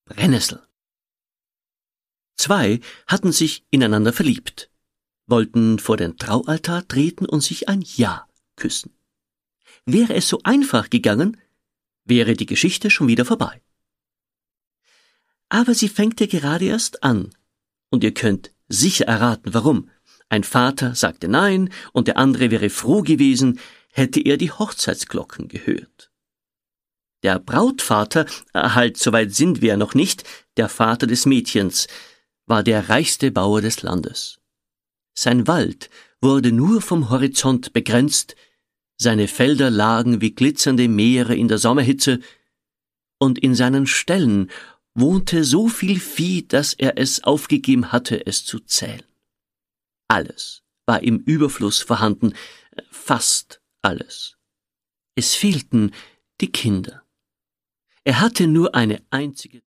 Brennnessel. 2 hatten sich ineinander verliebt, wollten vor den Traualtar treten und sich ein Ja küssen. Wäre es so einfach gegangen, wäre die Geschichte schon wieder vorbei. Aber sie fängt ja gerade erst an, und ihr könnt sicher erraten, warum. Ein Vater sagte Nein, und der andere wäre froh gewesen, hätte er die Hochzeitsglocken gehört. Der Brautvater, halt, so weit sind wir noch nicht, der Vater des Mädchens, war der reichste Bauer des Landes. Sein Wald wurde nur vom Horizont begrenzt, seine Felder lagen wie glitzernde Meere in der Sommerhitze, und in seinen Ställen wohnte so viel Vieh, dass er es aufgegeben hatte, es zu zählen. Alles war im Überfluss vorhanden, fast alles. Es fehlten die Kinder. Er hatte nur eine einzige